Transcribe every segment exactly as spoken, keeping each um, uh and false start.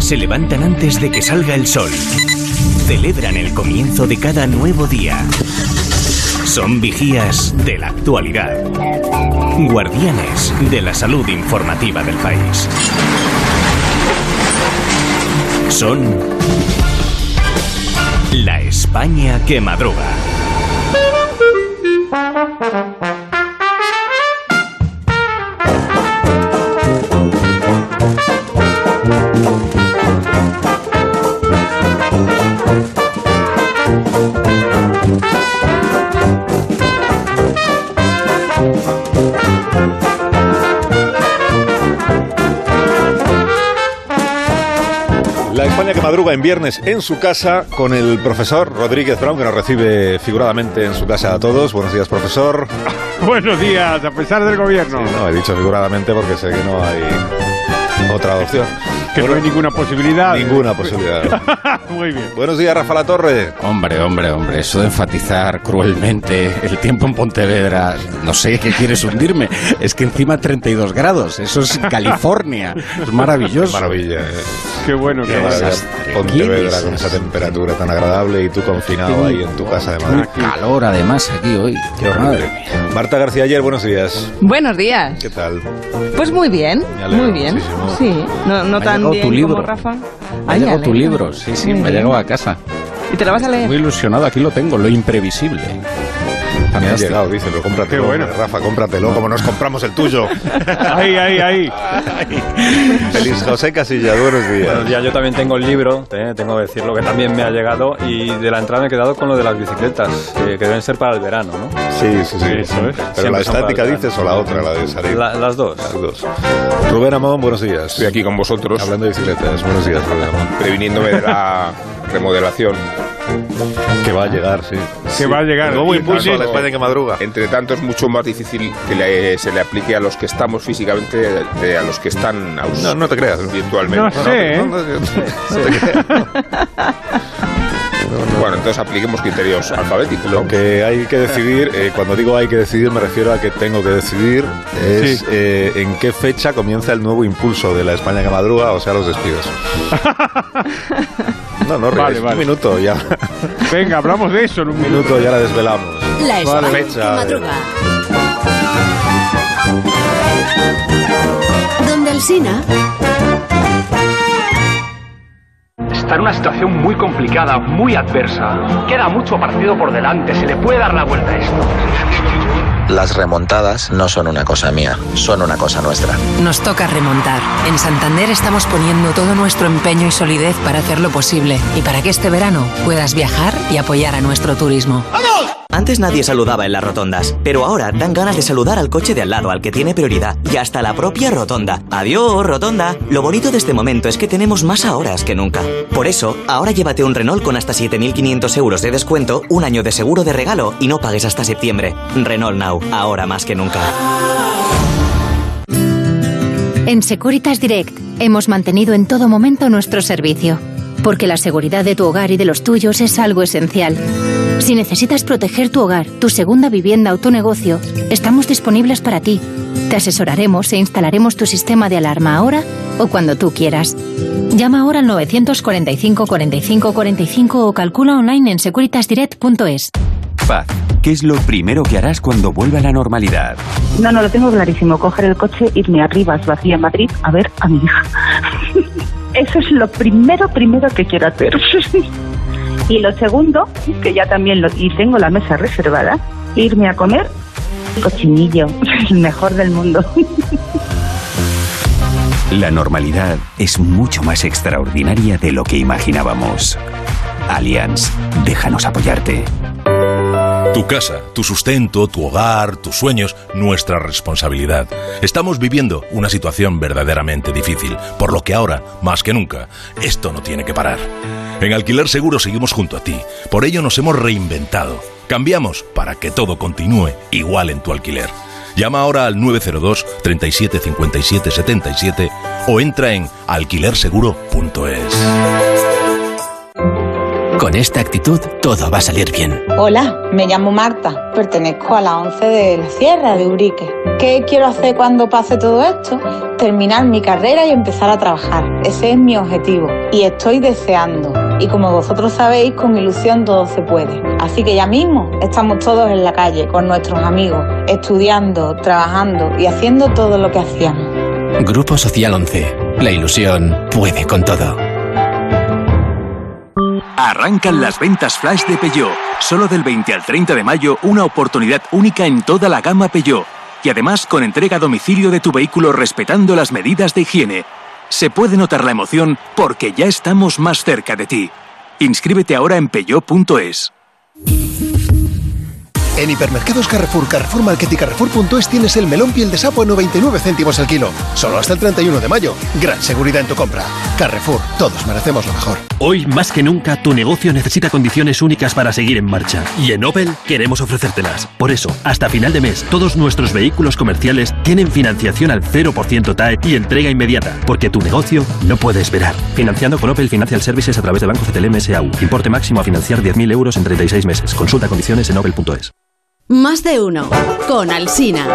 Se levantan antes de que salga el sol. Celebran el comienzo de cada nuevo día. Son vigías de la actualidad. Guardianes de la salud informativa del país. Son la España que madruga. La España que madruga en viernes en su casa con el profesor Rodríguez Brown, que nos recibe figuradamente en su casa a todos. Buenos días, profesor. Buenos días, a pesar del gobierno. Sí, no, he dicho figuradamente porque sé que no hay otra opción. Que bueno, no hay ninguna posibilidad. Ninguna posibilidad. Muy bien. Buenos días, Rafa Latorre. Hombre, hombre, hombre, eso de enfatizar cruelmente el tiempo en Pontevedra, no sé qué quieres hundirme. Es que encima treinta y dos grados, eso es California. Es maravilloso. Qué maravilla, eh. Qué bueno, qué, qué maravilla. Pontevedra con esa temperatura tan agradable y tú confinado ahí en tu casa de Madrid. Qué calor además aquí hoy. Qué horrible. Marta García Ayer, buenos días. Buenos días. ¿Qué tal? Pues muy bien, muy bien. Muchísimo. Sí, no, no tan bien tu libro. como Rafa. Me ha llegado tu libro, sí, sí, muy me ha llegado a casa. ¿Y te lo vas a leer? Muy ilusionado, aquí lo tengo, Lo imprevisible. Me ha llegado, dice, pero cómpratelo. Qué bueno. Rafa, cómpratelo, como nos compramos el tuyo. Ahí, ahí, ahí. Feliz José Casillas, buenos días. Buenos días, yo también tengo el libro, eh, tengo que decirlo, que también me ha llegado, y de la entrada me he quedado con lo de las bicicletas, eh, que deben ser para el verano, ¿no? Sí, sí, sí. Eso es. Pero Siempre la son estática para el dices o la otra, la de salir. La- las dos. Las dos. Rubén Amón, buenos días. Estoy aquí con vosotros, Hablando de bicicletas, buenos días, Rubén Amón. previniéndome de la remodelación. Que va a llegar, sí. Que va a llegar. Nuevo Y- impulso y- a la España que madruga. Entre tanto, es mucho más difícil que le- se le aplique a los que estamos físicamente de, de a los que están aus- No, no te creas. virtualmente. No sé, ¿eh? No, no, no, no te creas. Bueno, entonces apliquemos criterios alfabéticos. Lo que hay que decidir, eh, cuando digo hay que decidir, me refiero a que tengo que decidir, es Sí. eh, en qué fecha comienza el nuevo impulso de la España que madruga, o sea, los despidos. No, no, Vale, Reyes, vale. un minuto ya. Venga, hablamos de eso en un Un minuto. minuto ya la desvelamos. La España Fecha, que madruga. Donde Alsina. Está en una situación muy complicada, muy adversa. Queda mucho partido por delante, se le puede dar la vuelta a esto. Las remontadas no son una cosa mía, son una cosa nuestra. Nos toca remontar. En Santander estamos poniendo todo nuestro empeño y solidez para hacerlo posible y para que este verano puedas viajar y apoyar a nuestro turismo. Antes nadie saludaba en las rotondas, pero ahora dan ganas de saludar al coche de al lado, al que tiene prioridad, y hasta la propia rotonda. ¡Adiós, rotonda! Lo bonito de este momento es que tenemos más ahoras que nunca. Por eso, ahora llévate un Renault con hasta siete mil quinientos euros de descuento, un año de seguro de regalo y no pagues hasta septiembre. Renault Now, ahora más que nunca. En Securitas Direct hemos mantenido en todo momento nuestro servicio, porque la seguridad de tu hogar y de los tuyos es algo esencial. Si necesitas proteger tu hogar, tu segunda vivienda o tu negocio, estamos disponibles para ti. Te asesoraremos e instalaremos tu sistema de alarma ahora o cuando tú quieras. Llama ahora al nueve cuatro cinco, cuarenta y cinco cuarenta y cinco o calcula online en securitas direct punto es. Paz, ¿qué es lo primero que harás cuando vuelva a la normalidad? No, no, lo tengo clarísimo. Coger el coche, irme arriba, vacía en Madrid, a ver a mi hija. Eso es lo primero, primero que quiero hacer. Y lo segundo, que ya también lo... Y tengo la mesa reservada, irme a comer cochinillo, el mejor del mundo. La normalidad es mucho más extraordinaria de lo que imaginábamos. Allianz, déjanos apoyarte. Tu casa, tu sustento, tu hogar, tus sueños, nuestra responsabilidad. Estamos viviendo una situación verdaderamente difícil, por lo que ahora, más que nunca, esto no tiene que parar. En Alquiler Seguro seguimos junto a ti, por ello nos hemos reinventado. Cambiamos para que todo continúe igual en tu alquiler. Llama ahora al nueve cero dos, treinta y siete, cincuenta y siete, setenta y siete o entra en alquiler seguro punto es. Con esta actitud, todo va a salir bien. Hola, me llamo Marta, pertenezco a la once de la Sierra de Urique. ¿Qué quiero hacer cuando pase todo esto? Terminar mi carrera y empezar a trabajar. Ese es mi objetivo y estoy deseando. Y como vosotros sabéis, con ilusión todo se puede. Así que ya mismo estamos todos en la calle con nuestros amigos, estudiando, trabajando y haciendo todo lo que hacíamos. Grupo Social once. La ilusión puede con todo. Arrancan las ventas flash de Peugeot. Solo del veinte al treinta de mayo, una oportunidad única en toda la gama Peugeot. Y además con entrega a domicilio de tu vehículo respetando las medidas de higiene. Se puede notar la emoción porque ya estamos más cerca de ti. Inscríbete ahora en peugeot punto es. En Hipermercados Carrefour, Carrefour Market y Carrefour punto es tienes el melón piel de sapo a noventa y nueve céntimos el kilo. Solo hasta el treinta y uno de mayo. Gran seguridad en tu compra. Carrefour, todos merecemos lo mejor. Hoy más que nunca tu negocio necesita condiciones únicas para seguir en marcha. Y en Opel queremos ofrecértelas. Por eso, hasta final de mes, todos nuestros vehículos comerciales tienen financiación al cero por ciento T A E y entrega inmediata. Porque tu negocio no puede esperar. Financiando con Opel Financial Services a través de Banco C T L M S A U. Importe máximo a financiar diez mil euros en treinta y seis meses. Consulta condiciones en opel punto es. Más de uno, con Alsina.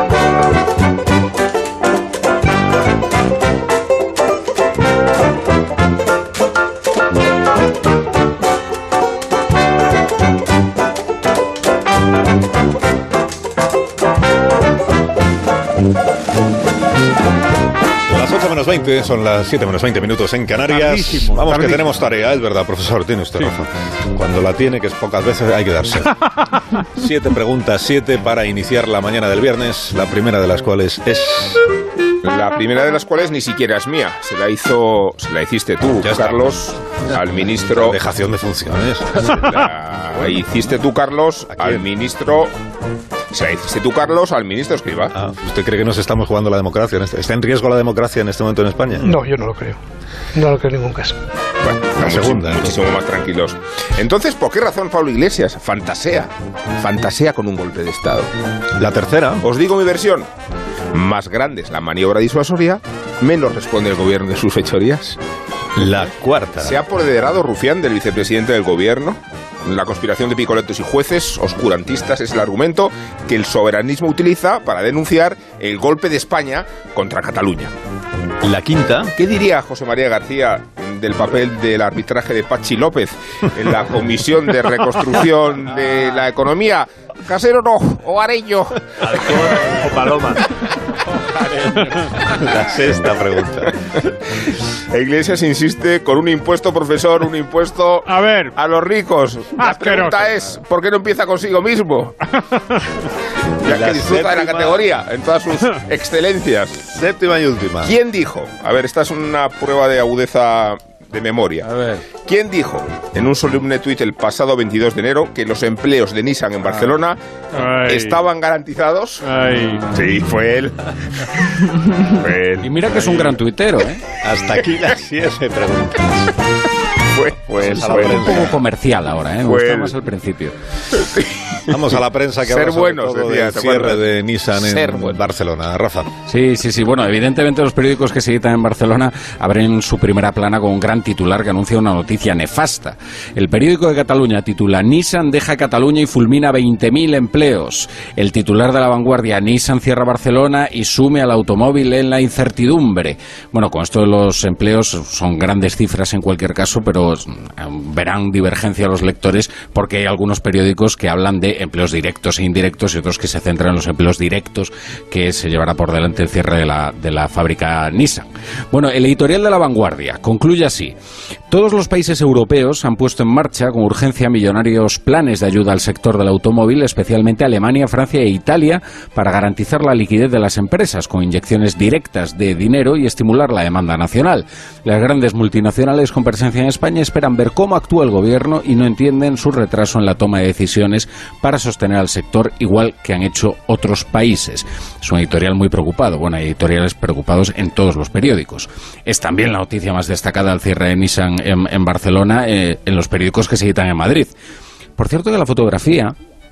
Las ocho menos veinte, son las siete menos veinte minutos en Canarias. Tardísimo, Vamos, tardísimo. que tenemos tarea, es verdad, profesor, tiene usted Sí. razón. Cuando la tiene, que es pocas veces, hay que darse. Siete preguntas, siete para iniciar la mañana del viernes, la primera de las cuales es... La primera de las cuales ni siquiera es mía, se la hizo, se la hiciste tú, Ya está. Carlos, al ministro. Dejación de funciones. La hiciste tú, Carlos, al ministro. Se la hiciste tú, Carlos, al ministro Escrivá. Ah, ¿usted cree que nos estamos jugando la democracia? en este- ¿Está en riesgo la democracia en este momento en España? No, yo no lo creo. No lo creo en ningún caso. Bueno, La muchísimo, segunda, muchísimo más tranquilos. Entonces, ¿por qué razón Pablo Iglesias fantasea? Fantasea con un golpe de Estado. La tercera. Os digo mi versión. Más grande es la maniobra disuasoria, menos responde el gobierno de sus fechorías. La cuarta. Se ha apoderado Rufián del vicepresidente del gobierno. La conspiración de picoletos y jueces oscurantistas es el argumento que el soberanismo utiliza para denunciar el golpe de España contra Cataluña. La quinta. ¿Qué diría José María García del papel del arbitraje de Pachi López en la Comisión de Reconstrucción de la Economía? ¿Casero no? ¿O Areño? O Paloma. La sexta pregunta. Iglesias insiste con un impuesto, profesor, un impuesto A ver, a los ricos. La Asqueroso. pregunta es, ¿por qué no empieza consigo mismo? Ya La que disfruta de la séptima. categoría en todas sus excelencias. Séptima y última. ¿Quién dijo? A ver, esta es una prueba de agudeza de memoria. A ver. ¿Quién dijo en un solemne tuit el pasado veintidós de enero que los empleos de Nissan en Barcelona Ay. estaban garantizados? Ay. Sí, fue él. Fue él. Y mira que es un gran tuitero, ¿eh? Hasta aquí las siete preguntas. Fue, fue él. Es Fue un él. poco comercial ahora, ¿eh? Me Fue gusta él. más al principio. Vamos a la prensa que Ser habla sobre buenos, todo decía, del ¿te cierre acuerdas? de Nissan Ser en buenos. Barcelona. Rafa. Sí, sí, sí. Bueno, evidentemente los periódicos que se editan en Barcelona abren su primera plana con un gran titular que anuncia una noticia nefasta. El periódico de Cataluña titula Nissan deja Cataluña y fulmina veinte mil empleos. El titular de La Vanguardia, Nissan cierra Barcelona y sume al automóvil en la incertidumbre. Bueno, con esto de los empleos son grandes cifras en cualquier caso, pero eh, verán divergencia los lectores porque hay algunos periódicos que hablan de empleos directos e indirectos y otros que se centran en los empleos directos que se llevará por delante el cierre de la, de la fábrica Nissan. Bueno, el editorial de La Vanguardia concluye así. Todos los países europeos han puesto en marcha con urgencia millonarios planes de ayuda al sector del automóvil, especialmente Alemania, Francia e Italia, para garantizar la liquidez de las empresas con inyecciones directas de dinero y estimular la demanda nacional. Las grandes multinacionales con presencia en España esperan ver cómo actúa el gobierno y no entienden su retraso en la toma de decisiones para sostener al sector, igual que han hecho otros países. Es un editorial muy preocupado. Bueno, hay editoriales preocupados en todos los periódicos. Es también la noticia más destacada del cierre de Nissan en, en Barcelona, eh, en los periódicos que se editan en Madrid. Por cierto que la fotografía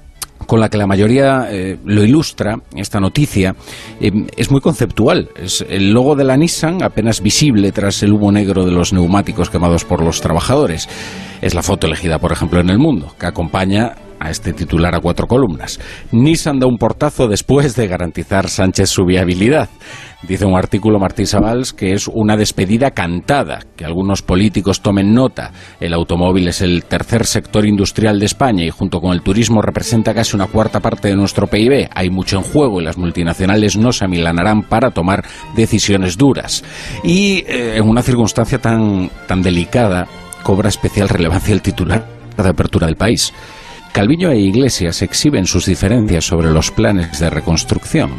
con la que la mayoría eh, lo ilustra, esta noticia, eh, es muy conceptual. Es el logo de la Nissan apenas visible tras el humo negro de los neumáticos quemados por los trabajadores. Es la foto elegida, por ejemplo, en El Mundo, que acompaña a este titular a cuatro columnas. Nissan da un portazo después de garantizar Sánchez su viabilidad. Dice un artículo Martí Savals que es una despedida cantada, que algunos políticos tomen nota. El automóvil es el tercer sector industrial de España y junto con el turismo representa casi una cuarta parte de nuestro P I B. Hay mucho en juego y las multinacionales no se amilanarán para tomar decisiones duras. Y eh, en una circunstancia tan, tan delicada cobra especial relevancia el titular de apertura del País. Calviño e Iglesias exhiben sus diferencias sobre los planes de reconstrucción.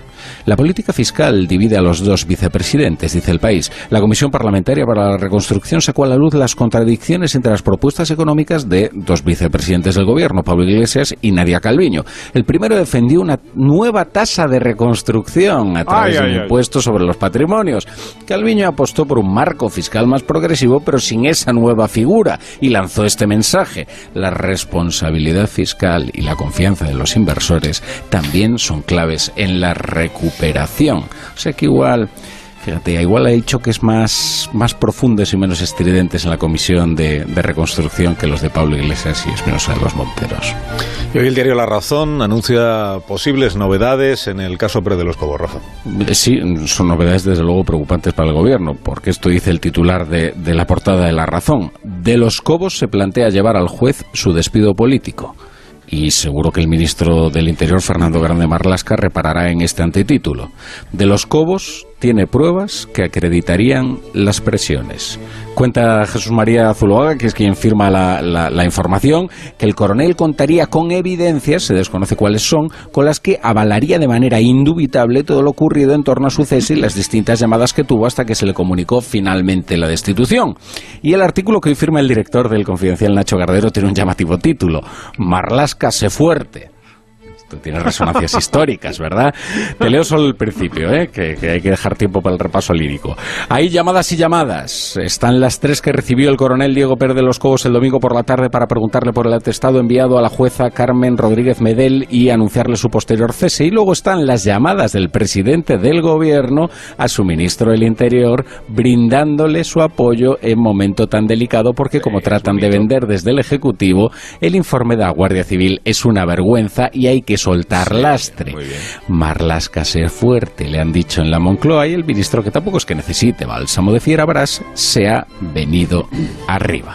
La política fiscal divide a los dos vicepresidentes, dice El País. La Comisión Parlamentaria para la Reconstrucción sacó a la luz las contradicciones entre las propuestas económicas de dos vicepresidentes del Gobierno, Pablo Iglesias y Nadia Calviño. El primero defendió una nueva tasa de reconstrucción a través ay, de un ay, impuesto ay. sobre los patrimonios. Calviño apostó por un marco fiscal más progresivo, pero sin esa nueva figura, y lanzó este mensaje. La responsabilidad fiscal y la confianza de los inversores también son claves en la recuperación. Operación. O sea que igual, fíjate, igual ha dicho que es más, más profundos y menos estridentes en la comisión de, de reconstrucción que los de Pablo Iglesias y Espinosa de los Monteros. Y hoy el diario La Razón anuncia posibles novedades en el caso Pérez de los Cobos, Rafa. Sí, son novedades desde luego preocupantes para el gobierno, porque esto dice el titular de, de la portada de La Razón. De los Cobos se plantea llevar al juez su despido político. Y seguro que el ministro del Interior, Fernando Grande Marlaska, reparará en este antetítulo. De los Cobos tiene pruebas que acreditarían las presiones. Cuenta Jesús María Zuloaga, que es quien firma la, la, la información, que el coronel contaría con evidencias, se desconoce cuáles son, con las que avalaría de manera indubitable todo lo ocurrido en torno a su cese y las distintas llamadas que tuvo hasta que se le comunicó finalmente la destitución. Y el artículo que hoy firma el director del Confidencial, Nacho Gardero, tiene un llamativo título: Marlaska se fuerte. Tiene resonancias históricas, ¿verdad? Te leo solo el principio, ¿eh? que, que hay que dejar tiempo para el repaso lírico. Hay llamadas y llamadas. Están las tres que recibió el coronel Diego Pérez de los Cobos el domingo por la tarde para preguntarle por el atestado enviado a la jueza Carmen Rodríguez Medel y anunciarle su posterior cese. Y luego están las llamadas del presidente del gobierno a su ministro del Interior brindándole su apoyo en momento tan delicado porque, como tratan de vender desde el Ejecutivo, el informe de la Guardia Civil es una vergüenza y hay que soltar sí, lastre. Marlaska ser fuerte, le han dicho en la Moncloa, y el ministro, que tampoco es que necesite bálsamo de Fierabras, se ha venido arriba.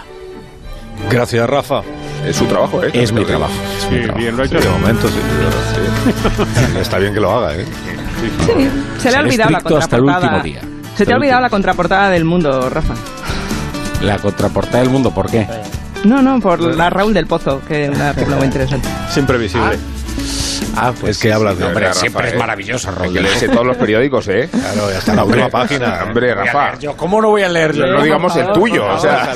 Gracias, Rafa. Es su trabajo, ¿eh? Es mi trabajo. Es sí, mi trabajo. Bien lo ha hecho. Sí, de momento, sí. sí. Está bien que lo haga, ¿eh? Sí, se le ha olvidado la contraportada. Hasta el último día. Se te ha olvidado la contraportada del Mundo, Rafa. La contraportada del Mundo, ¿por qué? No, no, por la Raúl del Pozo, que es una película muy interesante. Es imprevisible. Ah. Ah, pues es que hablas de... Hombre, Rafa, siempre ¿eh? Es maravilloso, Raúl. Que leerse todos los periódicos, ¿eh? Claro, ya está en la última página. Hombre, Rafa. Yo, ¿cómo no voy a leer yo? No digamos el tuyo, o sea...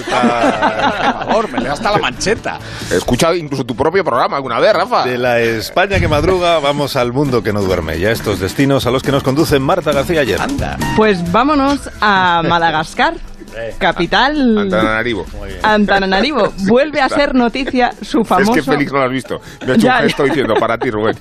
Por favor, me leo hasta la mancheta. He escuchado incluso tu propio programa alguna vez, Rafa. De la España que madruga, vamos al mundo que no duerme. Ya estos destinos a los que nos conduce Marta García ayer. Anda. Pues vámonos a Madagascar. Capital Antananarivo. Antananarivo. Vuelve a ser noticia su famoso... Es que Félix no lo has visto. Me ha hecho ya, un gesto ya. diciendo para ti, Rubén.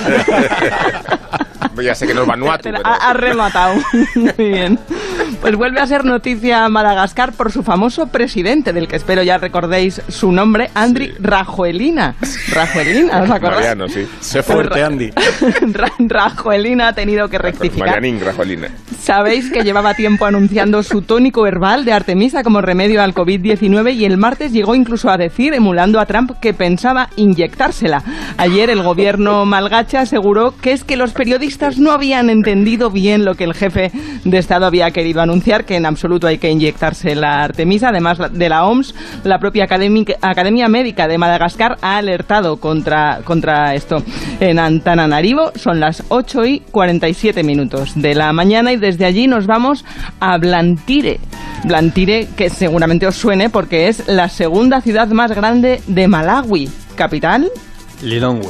Ya sé que no es Vanuatu, pero... Ha, ha rematado. Muy bien. Pues vuelve a ser noticia Madagascar por su famoso presidente, del que espero ya recordéis su nombre, Andry sí. Rajoelina. Rajoelina, ¿os acordáis? Mariano, sí. Sé fuerte, Andy. Rajoelina ha tenido que rectificar. Marianín Rajoelina. Sabéis que llevaba tiempo anunciando su tónico herbal de Artemisa como remedio al covid diecinueve y el martes llegó incluso a decir, emulando a Trump, que pensaba inyectársela. Ayer el gobierno malgache aseguró que es que los periodistas no habían entendido bien lo que el jefe de Estado había querido anunciar, que en absoluto hay que inyectarse la Artemisa. Además de la O M S, la propia Academia, Academia Médica de Madagascar ha alertado contra, contra esto. En Antananarivo son las ocho y cuarenta y siete minutos de la mañana y desde allí nos vamos a Blantyre. Blantyre, que seguramente os suene porque es la segunda ciudad más grande de Malawi. ¿Capital? Lilongwe.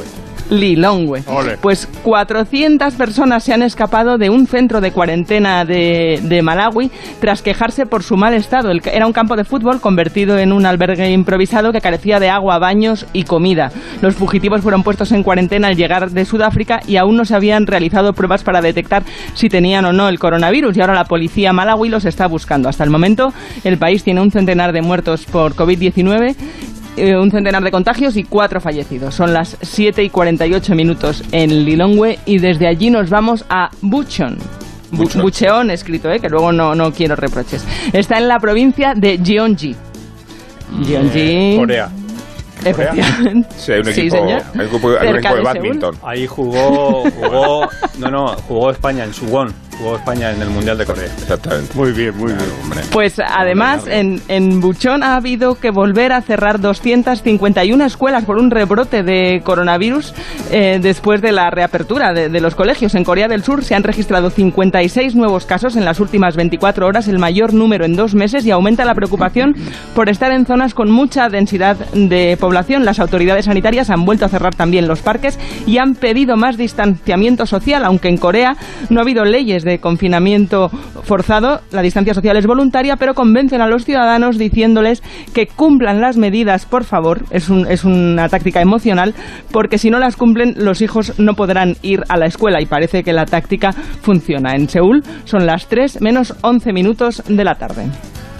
Lilongwe. Ole. Pues cuatrocientas personas se han escapado de un centro de cuarentena de, de Malawi tras quejarse por su mal estado. El, era un campo de fútbol convertido en un albergue improvisado que carecía de agua, baños y comida. Los fugitivos fueron puestos en cuarentena al llegar de Sudáfrica y aún no se habían realizado pruebas para detectar si tenían o no el coronavirus, y ahora la policía malawi los está buscando. Hasta el momento el país tiene un centenar de muertos por covid diecinueve, eh, un centenar de contagios y cuatro fallecidos. Son las siete y cuarenta y ocho minutos en Lilongwe y desde allí nos vamos a Buchon. Bu- Bucheon escrito, eh, que luego no, no quiero reproches. Está en la provincia de Gyeonggi. Gyeonggi... Eh, Corea. Efectivamente. Sí, hay un Sí, equipo, señor. hay un equipo, hay un Cerca equipo de de Seúl. badminton. Ahí jugó, jugó, no, no, jugó España en Suwon, jugó España en el Mundial de Corea. Exactamente. Muy bien, muy bien. Hombre. Pues además en, en Buchon ha habido que volver a cerrar doscientas cincuenta y una escuelas por un rebrote de coronavirus eh, después de la reapertura de, de los colegios. En Corea del Sur se han registrado cincuenta y seis nuevos casos en las últimas veinticuatro horas, el mayor número en dos meses, y aumenta la preocupación por estar en zonas con mucha densidad de población. Las autoridades sanitarias han vuelto a cerrar también los parques y han pedido más distanciamiento social, aunque en Corea no ha habido leyes de confinamiento forzado. La distancia social es voluntaria, pero convencen a los ciudadanos diciéndoles que cumplan las medidas, por favor. Es, un, es una táctica emocional, porque si no las cumplen, los hijos no podrán ir a la escuela, y parece que la táctica funciona. En Seúl son las tres menos once minutos de la tarde.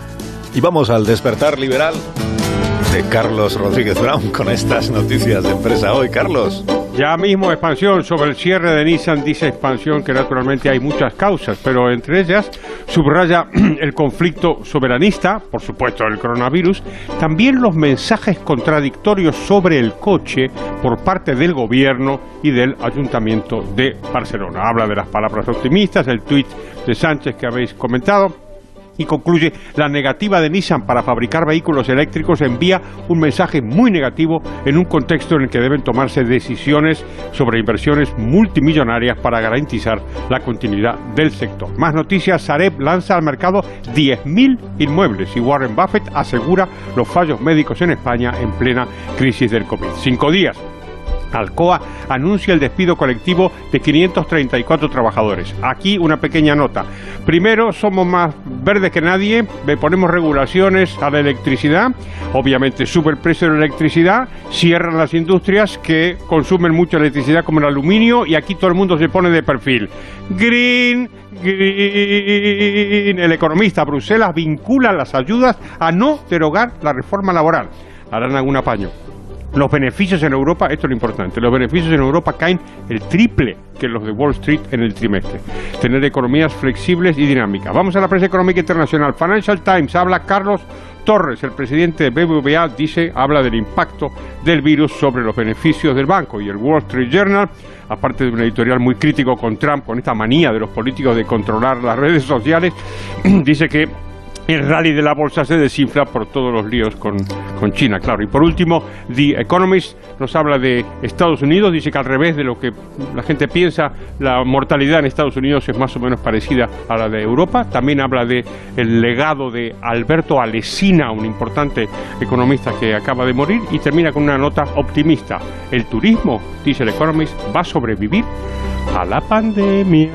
Y vamos al despertar liberal de Carlos Rodríguez Brown con estas noticias de empresa hoy. Carlos. Ya mismo expansión sobre el cierre de Nissan. Dice expansión que naturalmente hay muchas causas, pero entre ellas subraya el conflicto soberanista, por supuesto el coronavirus, también los mensajes contradictorios sobre el coche por parte del gobierno y del Ayuntamiento de Barcelona. Habla de las palabras optimistas, el tuit de Sánchez que habéis comentado, y concluye: la negativa de Nissan para fabricar vehículos eléctricos envía un mensaje muy negativo en un contexto en el que deben tomarse decisiones sobre inversiones multimillonarias para garantizar la continuidad del sector. Más noticias: Sareb lanza al mercado diez mil inmuebles y Warren Buffett asegura los fallos médicos en España en plena crisis del COVID. Cinco días. Alcoa anuncia el despido colectivo de quinientos treinta y cuatro trabajadores. Aquí una pequeña nota. Primero, somos más verdes que nadie, le ponemos regulaciones a la electricidad, obviamente sube el precio de la electricidad, cierran las industrias que consumen mucha electricidad como el aluminio, y aquí todo el mundo se pone de perfil. Green, green. El economista: Bruselas vincula las ayudas a no derogar la reforma laboral. Harán algún apaño. Los beneficios en Europa, esto es lo importante, los beneficios en Europa caen el triple que los de Wall Street en el trimestre. Tener economías flexibles y dinámicas. Vamos a la prensa económica internacional. Financial Times, habla Carlos Torres, el presidente de B B V A, dice, habla del impacto del virus sobre los beneficios del banco. Y el Wall Street Journal, aparte de un editorial muy crítico con Trump, con esta manía de los políticos de controlar las redes sociales, dice que el rally de la bolsa se desinfla por todos los líos con, con China, claro. Y por último, The Economist nos habla de Estados Unidos. Dice que al revés de lo que la gente piensa, la mortalidad en Estados Unidos es más o menos parecida a la de Europa. También habla de el legado de Alberto Alesina, un importante economista que acaba de morir. Y termina con una nota optimista. El turismo, dice el Economist, va a sobrevivir a la pandemia.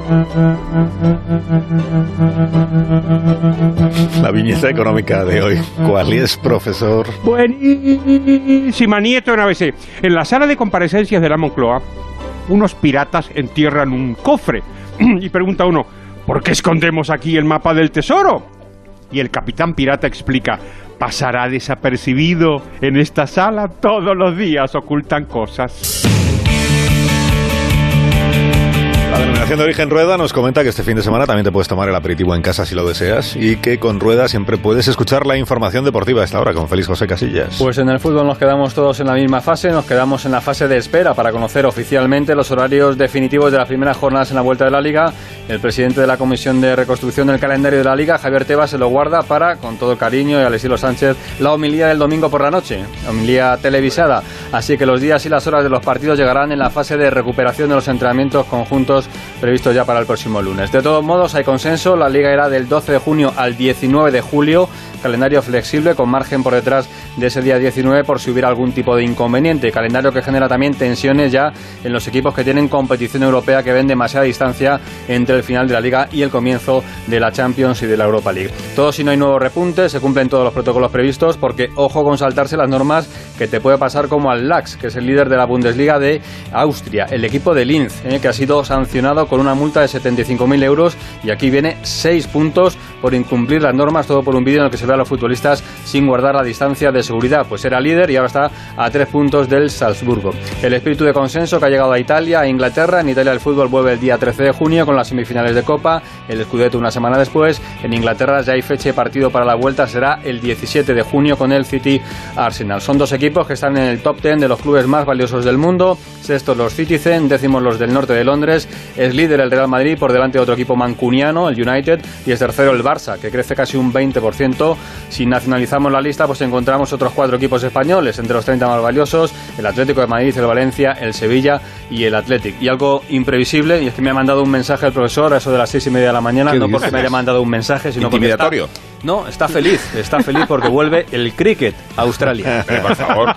La viñeta económica de hoy. ¿Cuál es, profesor? Buenísima. Nieto en A B C. En la sala de comparecencias de la Moncloa, unos piratas entierran un cofre. Y pregunta uno: ¿por qué escondemos aquí el mapa del tesoro? Y el capitán pirata explica: pasará desapercibido. En esta sala todos los días ocultan cosas. La denominación de origen Rueda nos comenta que este fin de semana también te puedes tomar el aperitivo en casa si lo deseas, y que con Rueda siempre puedes escuchar la información deportiva a esta hora con Félix José Casillas. Pues en el fútbol nos quedamos todos en la misma fase, nos quedamos en la fase de espera para conocer oficialmente los horarios definitivos de las primeras jornadas en la vuelta de la Liga. El presidente de la Comisión de Reconstrucción del Calendario de la Liga, Javier Tebas, se lo guarda para, con todo cariño y al estilo Sánchez, la homilía del domingo por la noche, homilía televisada. Así que los días y las horas de los partidos llegarán en la fase de recuperación de los entrenamientos conjuntos previstos ya para el próximo lunes. De todos modos, hay consenso, la Liga irá del doce de junio al diecinueve de julio, calendario flexible con margen por detrás de ese día diecinueve por si hubiera algún tipo de inconveniente, calendario que genera también tensiones ya en los equipos que tienen competición europea, que ven demasiada distancia entre el final de la Liga y el comienzo de la Champions y de la Europa League. Todo si no hay nuevos repuntes, se cumplen todos los protocolos previstos, porque ojo con saltarse las normas, que te puede pasar como al L A X, que es el líder de la Bundesliga de Austria, el equipo de Linz, eh, que ha sido sancionado con una multa de setenta y cinco mil euros, y aquí viene seis puntos por incumplir las normas, todo por un vídeo en el que se ve a los futbolistas sin guardar la distancia de seguridad. Pues era líder y ahora está a tres puntos del Salzburgo. El espíritu de consenso que ha llegado a Italia, a Inglaterra. En Italia el fútbol vuelve el día trece de junio con las semifinales de Copa, el Scudetto una semana después. En Inglaterra ya hay fecha y partido para la vuelta, será el diecisiete de junio con el City Arsenal. Son dos equipos que están en el top diez de los clubes más valiosos del mundo. Sextos los Citizen, décimos los del norte de Londres. Es líder el Real Madrid por delante de otro equipo mancuniano, el United, y es tercero el Barça, que crece casi un veinte por ciento. Si nacionalizamos la lista, pues encontramos otros cuatro equipos españoles entre los treinta más valiosos: el Atlético de Madrid, el Valencia, el Sevilla y el Athletic. Y algo imprevisible, y es que me ha mandado un mensaje el profesor a eso de las seis y media de la mañana, no porque me haya mandado un mensaje, sino porque está, no, está feliz, está feliz porque vuelve el cricket a Australia. Eh, por favor.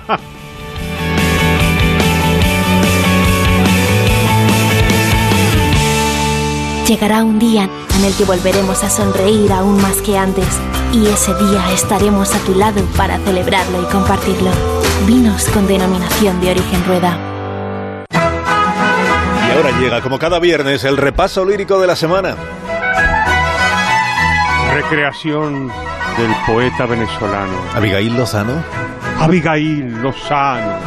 Llegará un día en el que volveremos a sonreír aún más que antes, y ese día estaremos a tu lado para celebrarlo y compartirlo. Vinos con denominación de origen Rueda. Y ahora llega, como cada viernes, el repaso lírico de la semana. Recreación del poeta venezolano Abigail Lozano. Abigail Lozano.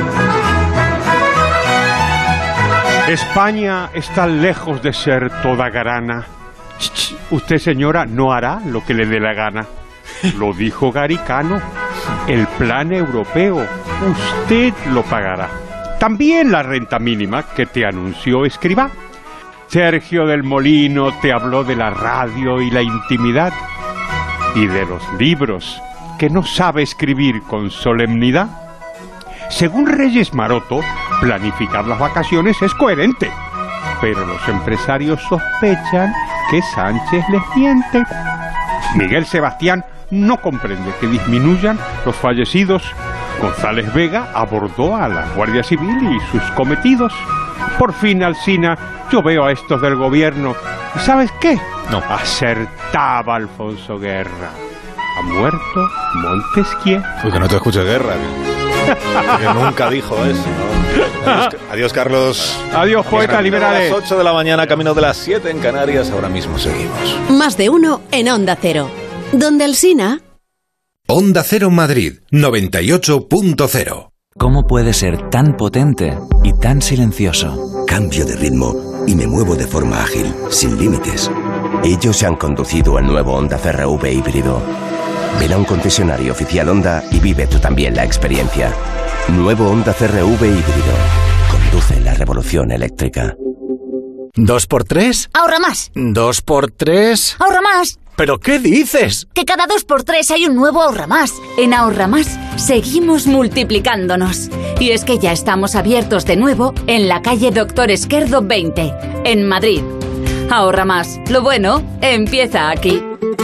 España está lejos de ser toda grana. Usted, señora, no hará lo que le dé la gana. Lo dijo Garicano. El plan europeo, usted lo pagará. También la renta mínima que te anunció Escribá. Sergio del Molino te habló de la radio y la intimidad, y de los libros que no sabe escribir con solemnidad. Según Reyes Maroto, planificar las vacaciones es coherente, pero los empresarios sospechan que Sánchez les miente. Miguel Sebastián no comprende que disminuyan los fallecidos. González Vega abordó a la Guardia Civil y sus cometidos. Por fin, Alsina, yo veo a estos del gobierno. ¿Y sabes qué? No. Acertaba Alfonso Guerra. Ha muerto Montesquieu. Porque no te escuches Guerra. Que, que nunca dijo eso, ¿no? Adiós, adiós, Carlos. Adiós, poeta, liberales. A las ocho de la mañana, camino de las siete en Canarias. Ahora mismo seguimos. Más de uno en Onda Cero. Donde Alsina. Onda Cero Madrid, noventa y ocho punto cero. ¿Cómo puede ser tan potente y tan silencioso? Cambio de ritmo y me muevo de forma ágil, sin límites. Ellos se han conducido al nuevo Honda C R V híbrido. Ven a un concesionario oficial Honda y vive tú también la experiencia. Nuevo Honda C R V híbrido. Conduce la revolución eléctrica. ¿Dos por tres? ¡Ahorra más! ¿Dos por tres? ¡Ahorra más! ¿Pero qué dices? Que cada dos por tres hay un nuevo Ahorra Más. En Ahorra Más seguimos multiplicándonos. Y es que ya estamos abiertos de nuevo en la calle Doctor Esquerdo veinte, en Madrid. Ahorra Más. Lo bueno empieza aquí.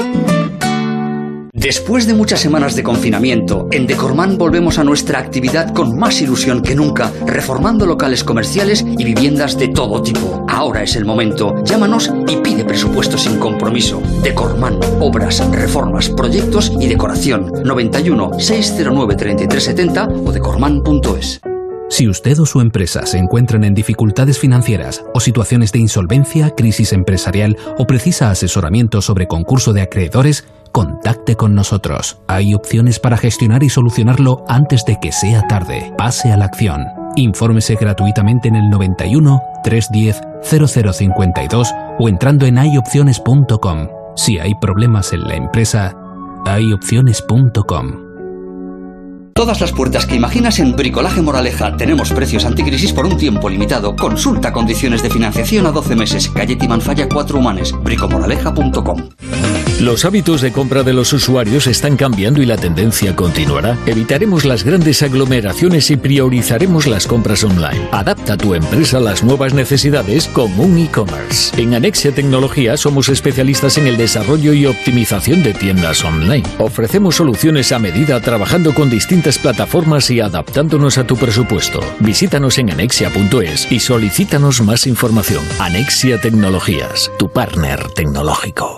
Después de muchas semanas de confinamiento, en Decorman volvemos a nuestra actividad con más ilusión que nunca, reformando locales comerciales y viviendas de todo tipo. Ahora es el momento. Llámanos y pide presupuesto sin compromiso. Decorman, obras, reformas, proyectos y decoración. noventa y uno, seiscientos nueve, treinta y tres setenta o decorman punto es. Si usted o su empresa se encuentran en dificultades financieras o situaciones de insolvencia, crisis empresarial o precisa asesoramiento sobre concurso de acreedores, contacte con nosotros. Hay opciones para gestionar y solucionarlo antes de que sea tarde. Pase a la acción. Infórmese gratuitamente en el noventa y uno, trescientos diez, cero cero cincuenta y dos o entrando en hay opciones punto com. Si hay problemas en la empresa, hay opciones punto com. Todas las puertas que imaginas en Bricolaje Moraleja. Tenemos precios anticrisis por un tiempo limitado. Consulta condiciones de financiación a doce meses. Calle Timanfaya cuatro Humanes. bricomoraleja punto com. Los hábitos de compra de los usuarios están cambiando y la tendencia continuará. Evitaremos las grandes aglomeraciones y priorizaremos las compras online. Adapta tu empresa a las nuevas necesidades con un e-commerce. En Anexia Tecnología somos especialistas en el desarrollo y optimización de tiendas online. Ofrecemos soluciones a medida trabajando con distintas plataformas y adaptándonos a tu presupuesto. Visítanos en anexia punto es y solicítanos más información. Anexia Tecnologías, tu partner tecnológico.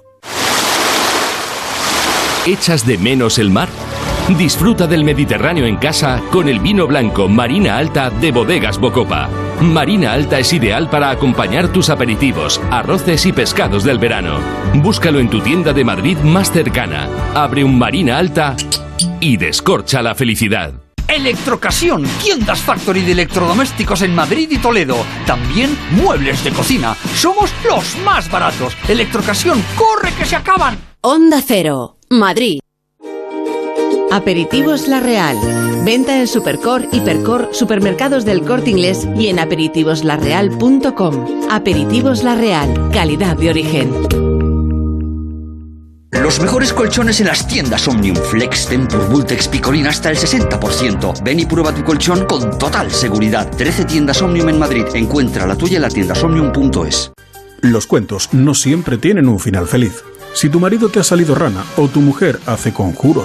¿Echas de menos el mar? Disfruta del Mediterráneo en casa con el vino blanco Marina Alta de Bodegas Bocopa. Marina Alta es ideal para acompañar tus aperitivos, arroces y pescados del verano. Búscalo en tu tienda de Madrid más cercana. Abre un Marina Alta y descorcha la felicidad. Electrocasión, tiendas factory de electrodomésticos en Madrid y Toledo. También muebles de cocina. Somos los más baratos. Electrocasión, corre que se acaban. Onda Cero, Madrid. Aperitivos La Real. Venta en Supercor, Hipercor, Supermercados del Corte Inglés y en aperitivos la real punto com. Aperitivos La Real, calidad de origen. Los mejores colchones en las tiendas Omnium. Flex, Tempur, Vultex, Picolín hasta el sesenta por ciento. Ven y prueba tu colchón con total seguridad. trece tiendas Omnium en Madrid. Encuentra la tuya en la tienda omnium punto es. Los cuentos no siempre tienen un final feliz. Si tu marido te ha salido rana o tu mujer hace conjuros